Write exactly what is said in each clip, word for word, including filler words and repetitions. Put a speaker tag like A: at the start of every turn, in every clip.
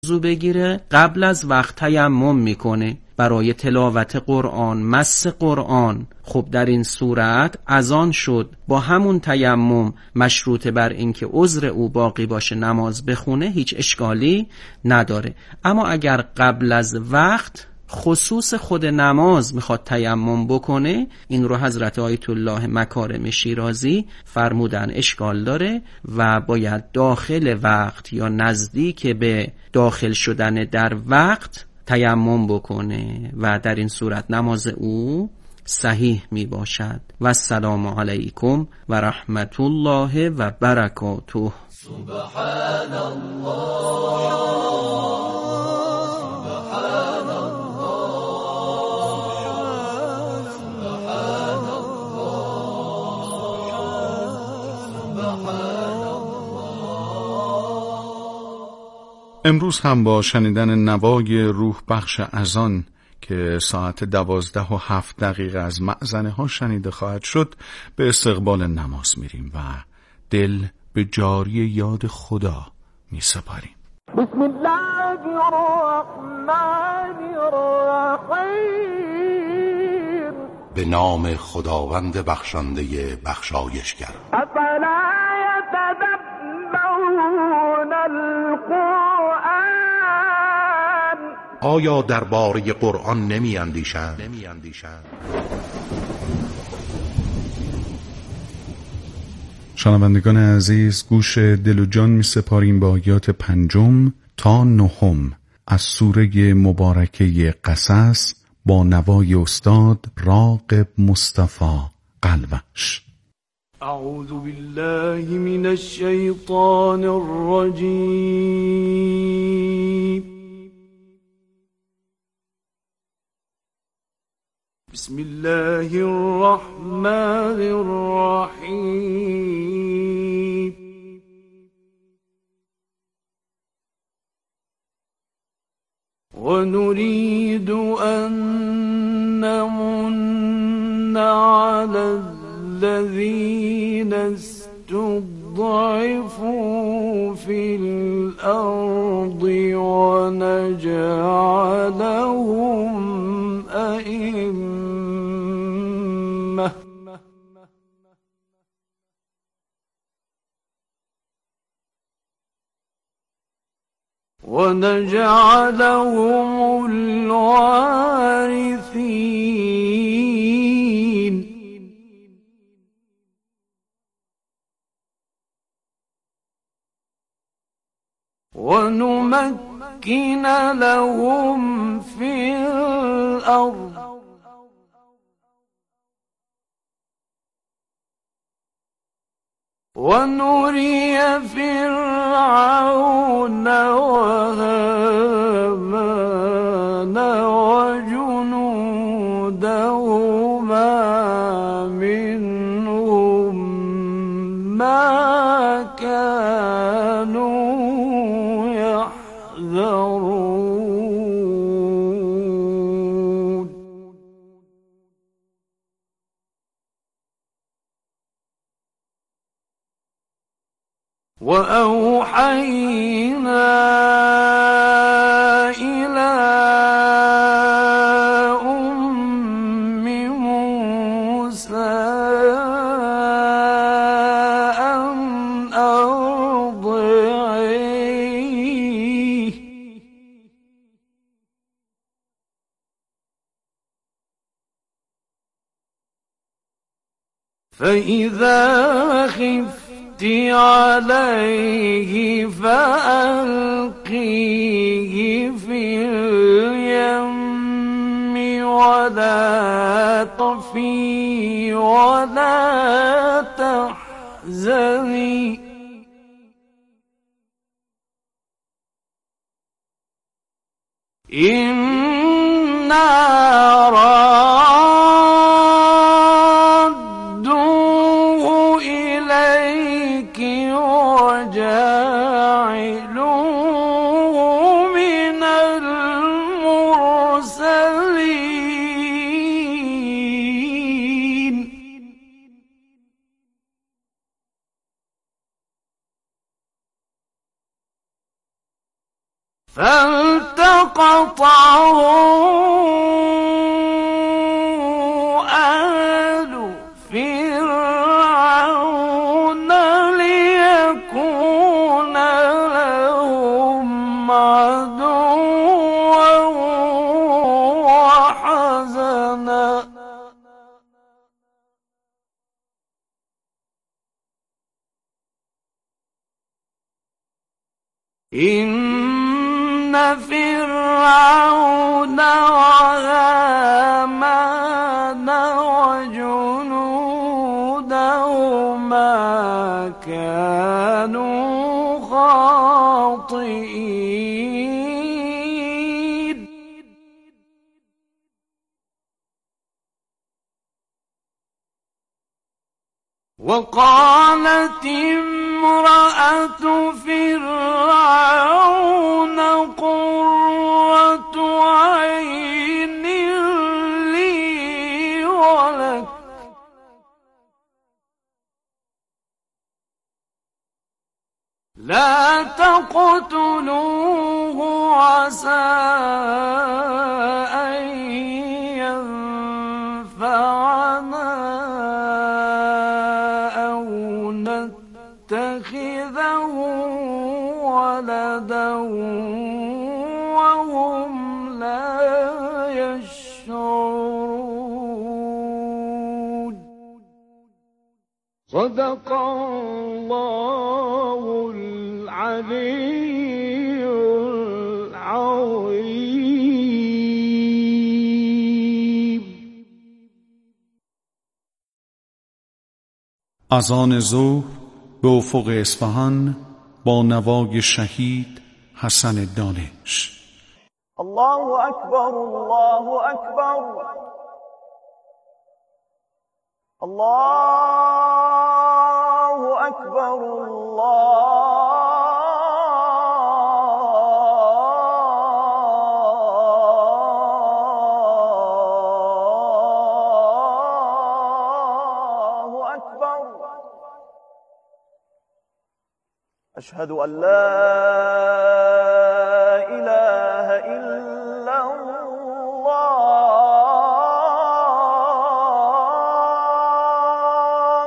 A: وضو بگیره قبل از وقت تیمم میکنه برای تلاوت قرآن، مس قرآن. خب در این صورت اذان شد، با همون تیمم مشروط بر اینکه عذر او باقی باشه نماز بخونه، هیچ اشکالی نداره. اما اگر قبل از وقت خصوص خود نماز میخواد تیمم بکنه، این رو حضرت آیت الله مکارم شیرازی فرمودن اشکال داره و باید داخل وقت یا نزدیک به داخل شدن در وقت تیمم بکنه و در این صورت نماز او صحیح می باشد. و السلام علیکم و رحمت الله و برکاته.
B: سبحان الله.
C: امروز هم با شنیدن نوای روح بخش اذان که ساعت دوازده و هفت دقیقه از مأذنه ها شنیده خواهد شد به استقبال نماز میریم و دل به جاری یاد خدا می سپاریم.
B: بسم الله الرحمن الرحیم.
D: به نام خداوند بخشنده بخشایشگر.
B: افلا یتدبرون القرآن.
D: آیا درباره قرآن نمی اندیشند؟
C: شنوندگان عزیز، گوش دل و جان می سپاریم با آیات پنجم تا نهم از سوره مبارکه قصص با نوای استاد راغب مصطفی قلوش.
B: اعوذ بالله من الشیطان الرجیم. بسم الله الرحمن الرحیم. ونريد أن نمن على الذين استضعفوا في الأرض ونجعلهم أئمة ونجعلهم الوارثين ونمكن لهم في الأرض ونري فرعون وهامان وجنودهما منهم ما كانوا يحذرون. وأوحينا إلى أم موسى أن أرضعيه فإذا خفت عليه فألقيه في اليم ولا تخفي ولا تحزني إنا رادوه إليك وجاعلوه من المرسلين. فالتقطه آل فرعون ليكون لهم عدوا وحزنا إن فرعون وهامان وجنودهما كانوا خاطئين وقالت امرأة فرعون قرة عين لي ولك لا تقتلوه عسى أن ينفعنا أو نتخذه ولدا وهم لا يشعرون. صدق الله العلي العظيم.
C: اذان ظهر به افق اصفهان با نوای شهید حسن دانش.
E: الله اکبر الله اکبر الله اکبر الله اکبر. اشهد ان لا اله الا الله.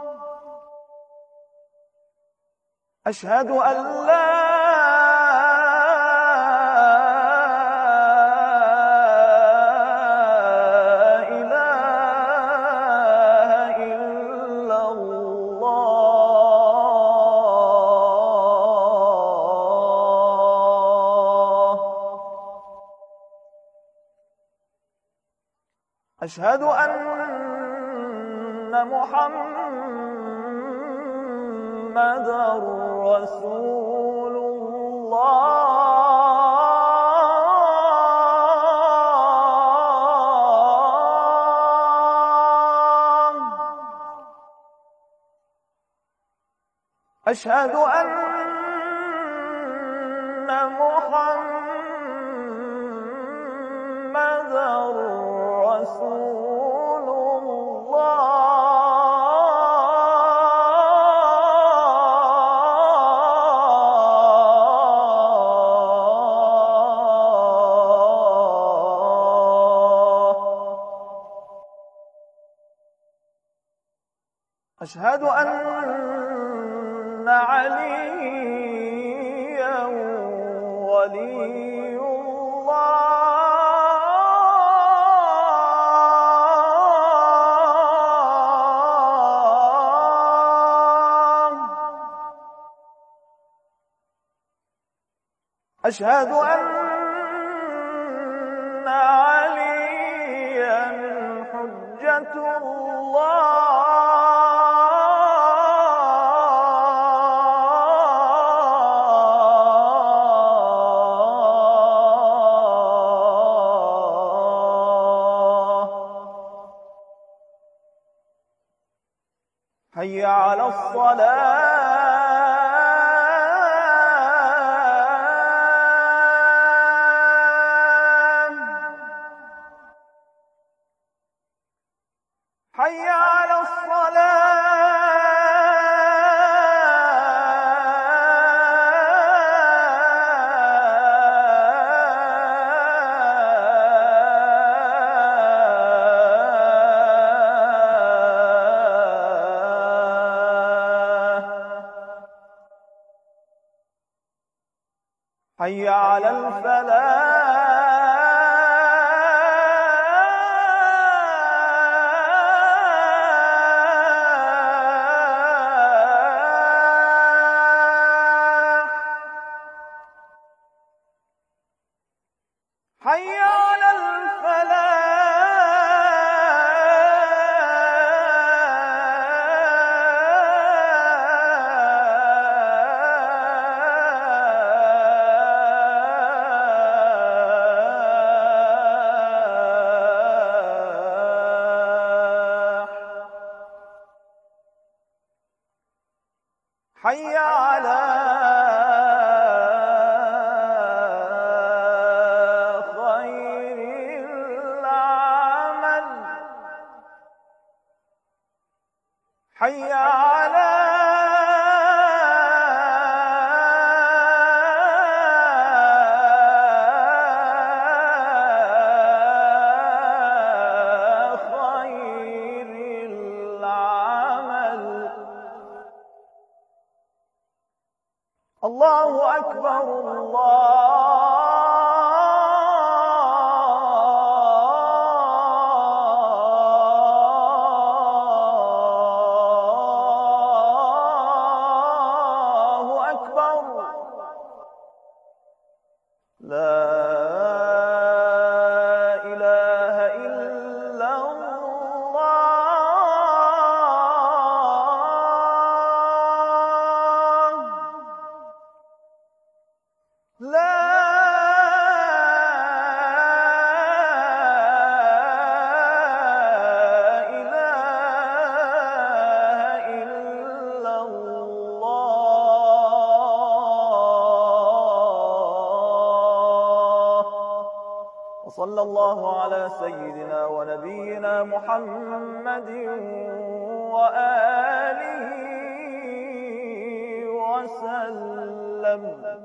E: اشهد ان لا اله الا الله. أشهد أن محمدًا رسول الله. أشهد أن محمدًا رسول الله. أشهد أن عليا ولي الله. أشهد أن عليا حجة الله. حي على الصلاة. حي على الصلاة. حي على الفلاح حي على الفلاح حي على حي على خير العمل. الله أكبر الله لا إله إلا الله لا إله إلا الله. وصلى الله على سيدنا ونبينا محمد وآله وسلم.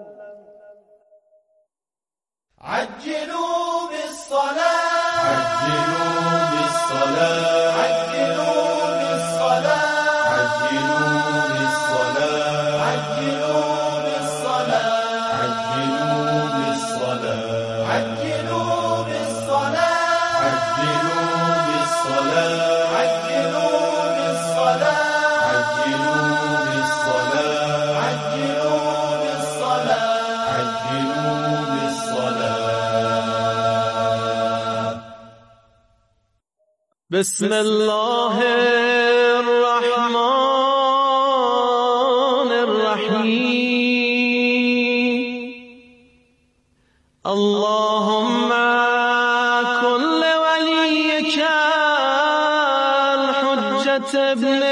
F: عجلوا بالصلاة عجلوا بالصلاة عجلوا بالصلاة عجلوا بالصلاة عجلوا بالصلاة عجلوا بالصلاة عجلوا بالصلاة عجلوا بالصلاة عجلوا بالصلاة عجلوا بالصلاة عجلوا بالصلاة عجلوا بالصلاة. بسم الله الرحمن الرحيم. اللهم كن لوليك الحجة ابن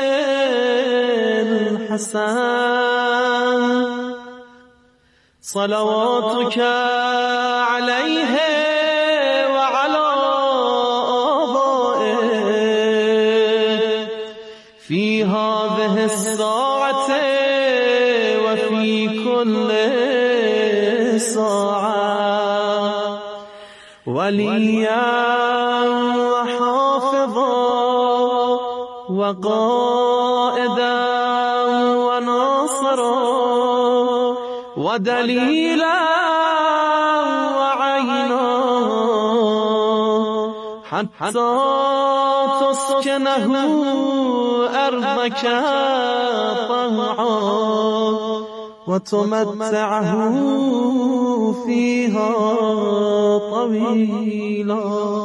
F: الحسن صلواتك عليه وعلى آبائه في هذه الساعة وفي كل ساعة وليا وحافظا وقائدا وناصرا ودليلا وعينا حتى تسكنه أرضك طوعا وتمتعه فيها طويلا.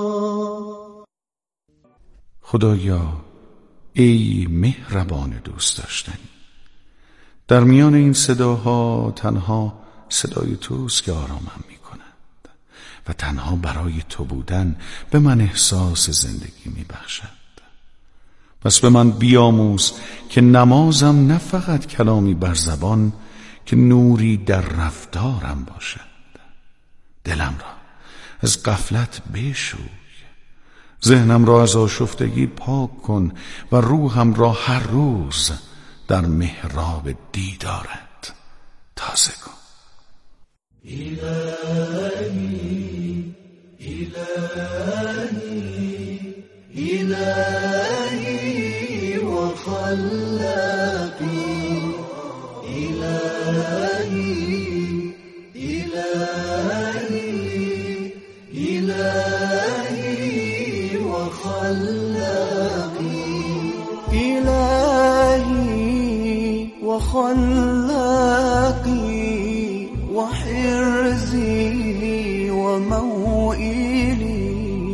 C: خدایا ای مهربان دوست داشتنی، در میان این صداها تنها صدای توست که آرامم می کند و تنها برای تو بودن به من احساس زندگی می بخشد. پس به من بیاموز که نمازم نه فقط کلامی بر زبان که نوری در رفتارم باشد. دلم را از غفلت بشوی، ذهنم را از آشفتگی پاک کن و روحم را هر روز در محراب دیدارت تازه کن.
F: إلهي إلهي إلهي وخلاقي إلهي إلهي إلهي وخلاقي
B: إلهي وخلاقي وحرزي وموئلي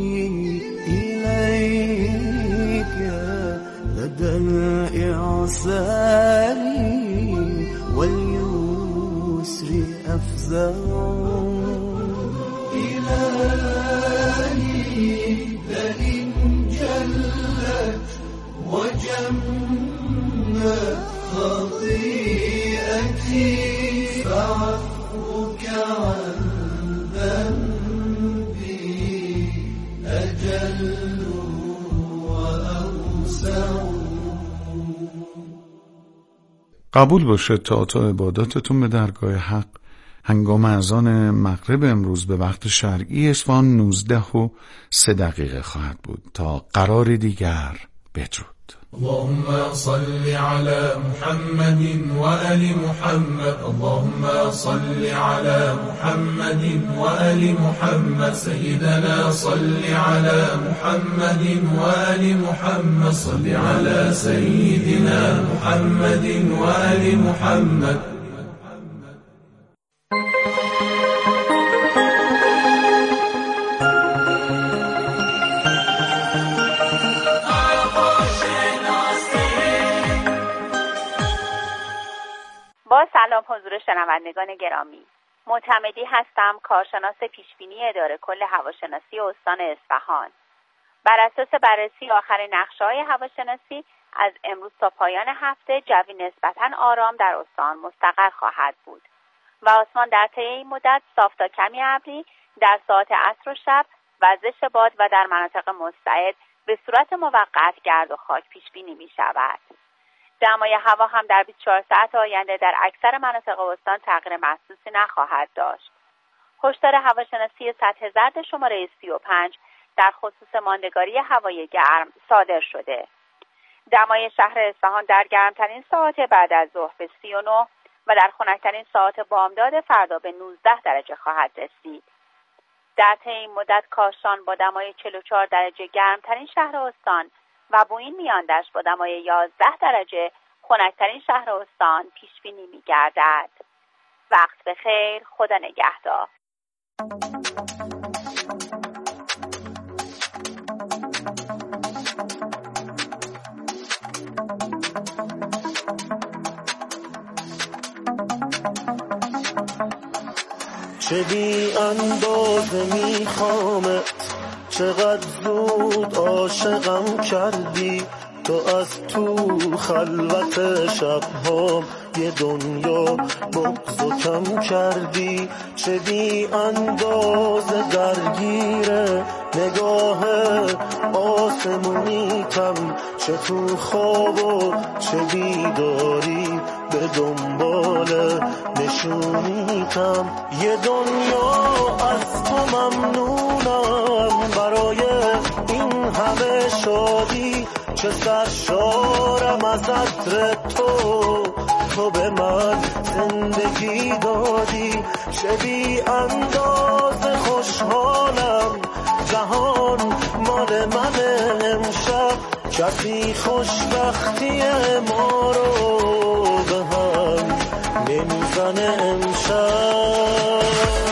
B: إليك لدى الإعسار واليسر أفزع.
F: إلهي فإن جلت وجمت خطيئتي فعفوك عن ذنبي أجل وأوسع.
C: قبول باشه طاعت و عباداتتون به درگاه حق هنگام اذان مغرب امروز به وقت شرعی اصفهان نوزده و سه دقیقه خواهد بود. تا قرار دیگر بدرود.
G: اللهم صل على محمد وآل محمد. اللهم صل على محمد وآل محمد. سيدنا صل على محمد وآل محمد. صل على سيدنا محمد وآل محمد.
H: با سلام حضور شنوندگان گرامی، معتمدی هستم، کارشناس پیشبینی اداره کل هواشناسی استان اصفهان. بر اساس بررسی آخرین نقشه‌های هواشناسی از امروز تا پایان هفته جوی نسبتاً آرام در استان مستقر خواهد بود و آسمان در طی این مدت صاف تا کمی ابری در ساعات عصر و شب، وزش باد و در مناطق مستعد به صورت موقت گرد و خاک پیش بینی می شود. دمای هوا هم در بیست و چهار ساعت آینده در اکثر مناطق استان تغییر محسوسی نخواهد داشت. هشدار هواشناسی سطح زرد شماره سی و پنج در خصوص ماندگاری هوای گرم صادر شده. دمای شهر اصفهان در گرمترین ساعات بعد از ظهر به سی و نه و در خنکترین ساعات بامداد فردا به نوزده درجه خواهد رسید. در طی این مدت کاشان با دمای چهل و چهار درجه گرمترین شهر استان و بوئین میاندشت با دمای یازده درجه خنکترین شهر استان پیش بینی می‌گردد. وقت بخیر، خدا نگهدار.
I: چه بی اندازه میخوامت، چقدر زود عاشقم کردی، تو از تو خلوت شبهام یه دنیا بغض و کم کردی. چه بی اندازه درگیره نگاه آسمونیتم، چه تو خواب و چه بیداری به دنبال نشونیتم. یه دنیا از تو ممنونم برای این همه شادی، چه سرشارم از عطر تو، تو به من زندگی دادی. چه بی اندازه خوشحالم، جهان مال من امشب، کسی خوشبختی ما رو به هم نمیزنه امشب.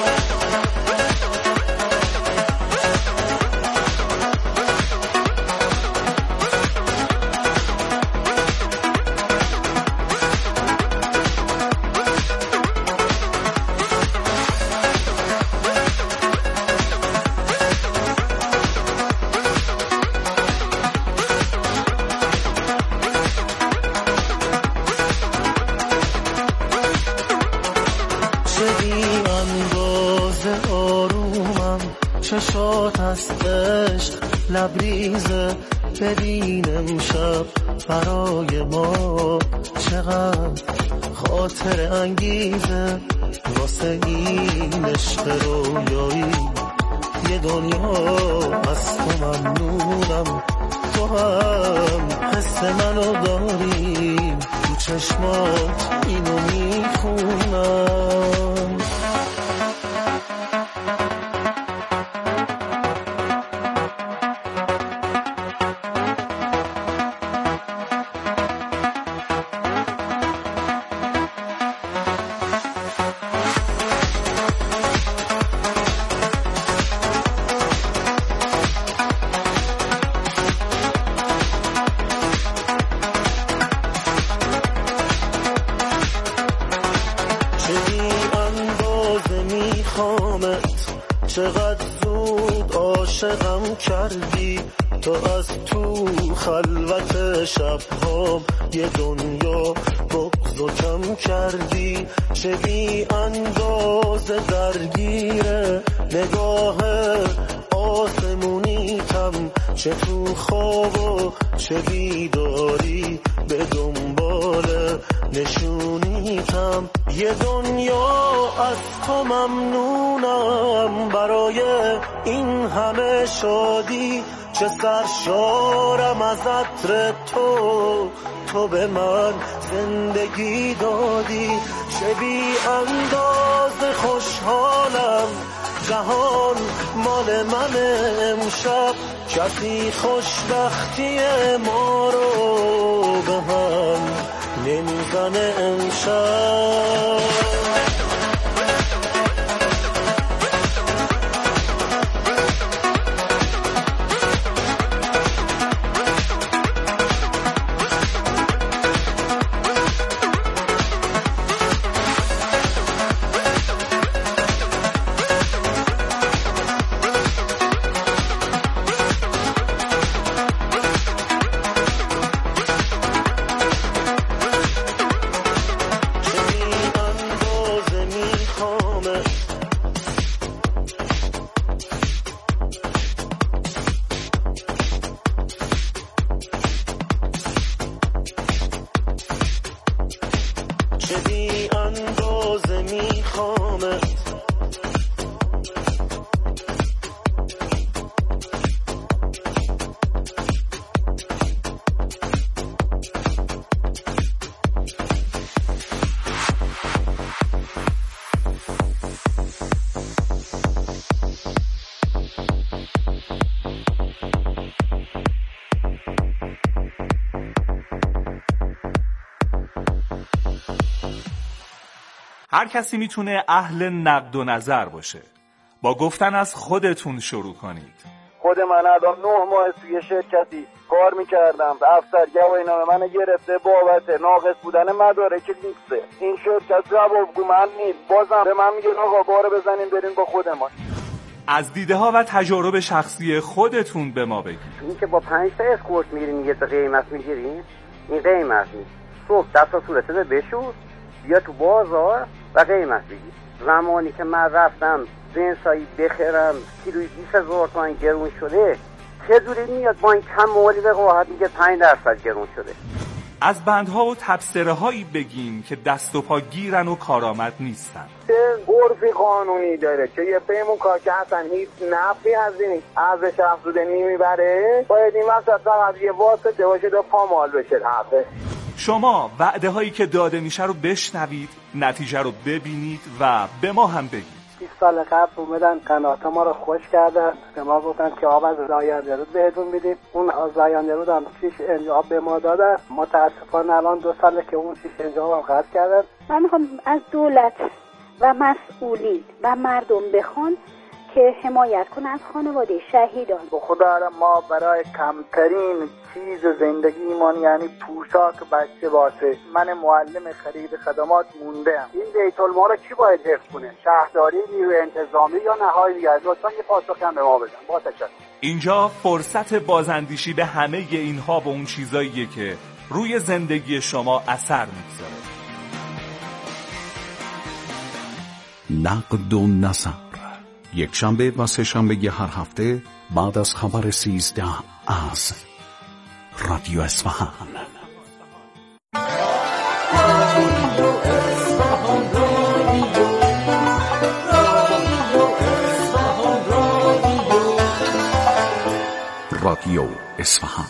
I: چشات از عشق لبریزه، ببین امشب برای ما چقدر خاطر انگیزه. واسه این عشق رویایی یه دنیا از تو ممنونم، تو هم حس منو داری، تو چشمات اینو میخونم. چقدر زود عاشقم کردی، تو از تو خلوت شبهام یه دنیا بغض و کم کردی. چه بی اندازه درگیره نگاه آسمونیتم، چه تو خواب و چه بیداری به دنبال نشونیتم. یه دنیا از تو ممنونم برای این همه شادی، چه سرشارم از عطر تو، تو به من زندگی دادی. چه بی انداز خوشحالم، جهان مال من امشب، کسی خوشبختی ما رو به هم نمیزنه امشب.
J: هر کسی میتونه اهل نقد و نظر باشه. با گفتن از خودتون شروع کنید.
E: خود من الان نه ماه توی شرکتی کار میکردم، افسر گواهینامه من گرفته بابت ناقص بودن مدارک لیکسه. این شرکت جوابگو من نیست، بازم به من میگن آقا بارو بزنین برین با خودمان.
J: از دیده ها و تجارب شخصی خودتون به ما بگید.
K: این که با پنج تا اسکورت میرین یه قیمت میگیرین، این قیمت نیست. صبح دست و صورتت بشور، بیا تو بازار و قیمت بگیر. زمانی که من رفتم جنسایی بخرم کیلوی بیست هزار تومان گرون شده، چه جوری میاد با این کم مالی به قاعد میگه پنج درصد گرون شده.
J: از بندها و تبصره هایی بگیم که دست و پا گیرن و کارآمد نیستن.
E: چه عرفی قانونی داره که یه پیمون کار که اصلا هیچ نفعی از این ارزش افزوده نمیبره، باید این وسط فقط یه واسطه باشه تا پامال بشه حقه.
J: شما وعده هایی که داده میشه رو بشنوید، نتیجه رو ببینید و به ما هم بگید.
L: بیست سال قبل اومدن قنات ما رو خوش کردن، به ما گفتن که آب از زاینده رود بهتون میدیم. اون از زاینده رود هم شیش انج آب به ما دادن. متاسفانه الان دو ساله که اون شیش انج آب هم قطع کردن.
M: من میخوام از دولت و مسئولین و مردم بخوان که حمایت کنه از خانواده شهیدان.
E: به خدا ما برای کمترین چیز زندگیمان یعنی پوشاک بچه باشه، من معلم خرید خدمات موندم. این بیت المال رو کی باید حفظ کنه؟ شهرداری، نیروی انتظامی یا نهایی دیگر؟ لطفا یه پاسخ هم به ما بدن. با تشکر.
J: اینجا فرصت بازاندیشی به همه اینها و اون چیزاییه که روی زندگی شما اثر میگذاره.
C: نقد و نظر، یک شنبه و سه شنبه هر هفته بعد از خبر سیزده از رادیو اصفهان. رادیو اصفهان.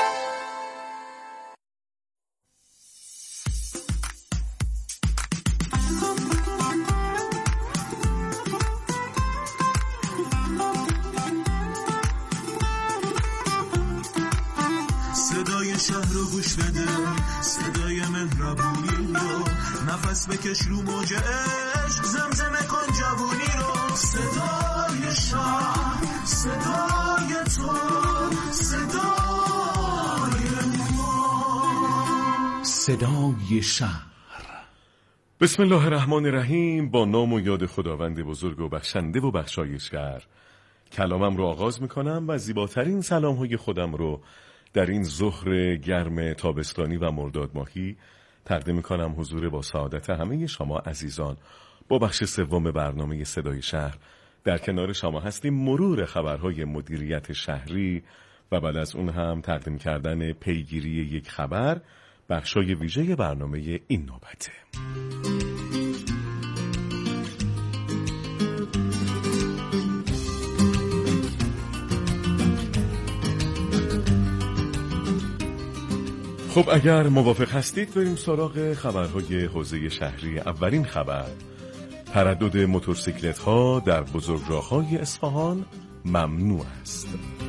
N: صدای شهر رو گوش بده، صدای مهربونی رو نفس بکش رو موج عشق، زمزمه کن جوونی رو. صدای شهر، صدای تو، صدای ما،
C: صدای شهر.
O: بسم الله الرحمن الرحیم. با نام و یاد خداوند بزرگ و بخشنده و بخشایشگر کلامم رو آغاز میکنم و زیباترین سلامهای خودم رو در این ظهر گرم تابستانی و مرداد ماهی تقدیم میکنم حضور با سعادت همه شما عزیزان. با بخش سوم برنامه صدای شهر در کنار شما هستیم. مرور خبرهای مدیریت شهری و بعد از اون هم تقدیم کردن پیگیری یک خبر، بخشای ویژه برنامه این نوبته. خب اگر موافق هستید بریم سراغ خبرهای حوزه شهری. اولین خبر: تردد موتورسیکلت ها در بزرگراه‌های اصفهان ممنوع است.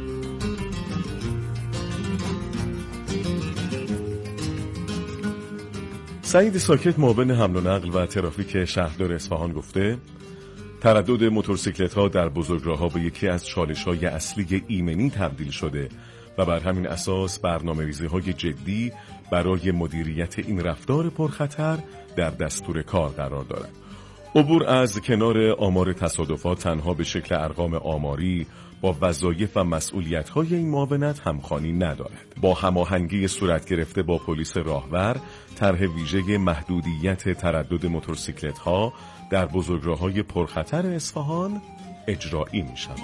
O: سعید ساکت، معاون حمل و نقل و ترافیک شهردار اصفهان گفته تردد موتورسیکلت ها در بزرگراه‌ها به یکی از چالش‌های اصلی ایمنی تبدیل شده و بر همین اساس برنامه‌ریزی‌های جدی برای مدیریت این رفتار پرخطر در دستور کار قرار دارد. عبور از کنار آمار تصادفات تنها به شکل ارقام آماری با وظایف و مسئولیت‌های این معاونت همخوانی ندارد. با هماهنگی صورت گرفته با پلیس راهور، طرح ویژه محدودیت تردد موتورسیکلت‌ها در بزرگراه‌های پرخطر اصفهان اجرایی می‌شود.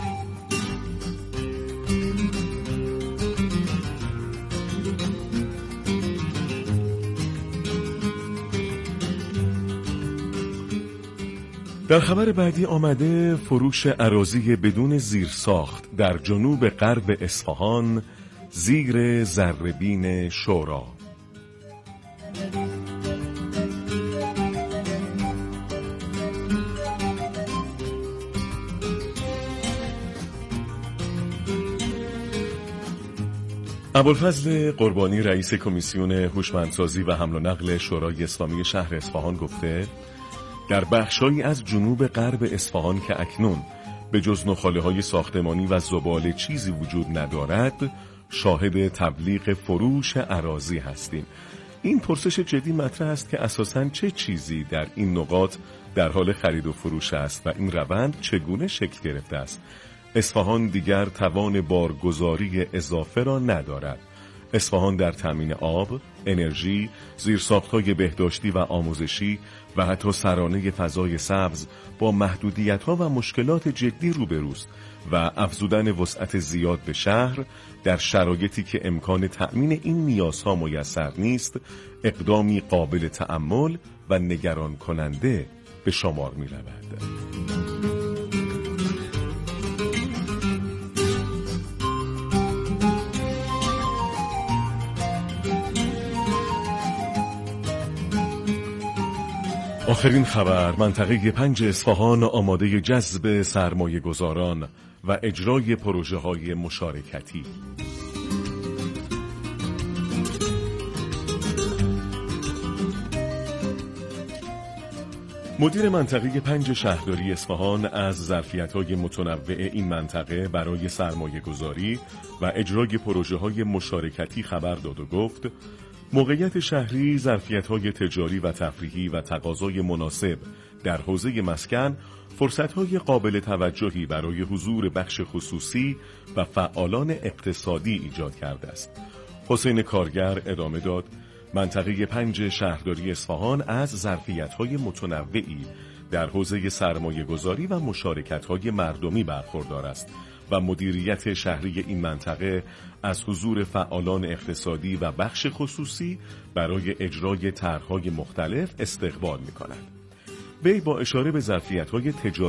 O: در خبر بعدی آمده فروش اراضی بدون زیرساخت در جنوب غرب اصفهان زیر ذره‌بین شورا. ابوالفضل قربانی، رئیس کمیسیون هوشمندسازی و حمل و نقل شورای اسلامی شهر اصفهان گفته در بخشایی از جنوب غرب اصفهان که اکنون به جز نخاله‌های ساختمانی و زباله چیزی وجود ندارد، شاهد تبلیغ فروش اراضی هستیم. این پرسش جدی مطرح است که اساساً چه چیزی در این نقاط در حال خرید و فروش است و این روند چگونه شکل گرفته است؟ اصفهان دیگر توان بارگذاری اضافه را ندارد. اصفهان در تامین آب، انرژی، زیرساخت‌های بهداشتی و آموزشی و حتی سرانه فضای سبز با محدودیت‌ها و مشکلات جدی روبروست و افزودن وسعت زیاد به شهر در شرایطی که امکان تأمین این نیازها میسر نیست، اقدامی قابل تأمل و نگران کننده به شمار می‌رود. آخرین خبر: منطقه پنج اصفهان آماده جذب سرمایه گذاران و اجرای پروژه های مشارکتی. مدیر منطقه پنج شهرداری اصفهان از ظرفیت‌های متنوع این منطقه برای سرمایه گذاری و اجرای پروژه های مشارکتی خبر داد و گفت موقعیت شهری، ظرفیت‌های تجاری و تفریحی و تقاضای مناسب در حوزه مسکن فرصت‌های قابل توجهی برای حضور بخش خصوصی و فعالان اقتصادی ایجاد کرده است. حسین کارگر ادامه داد منطقه پنج شهرداری اصفهان از ظرفیت‌های متنوعی در حوزه سرمایه‌گذاری و مشارکت‌های مردمی برخوردار است و مدیریت شهری این منطقه از حضور فعالان اقتصادی و بخش خصوصی برای اجرای طرح‌های مختلف استقبال می‌کند. وی با اشاره به ظرفیت‌های تجاری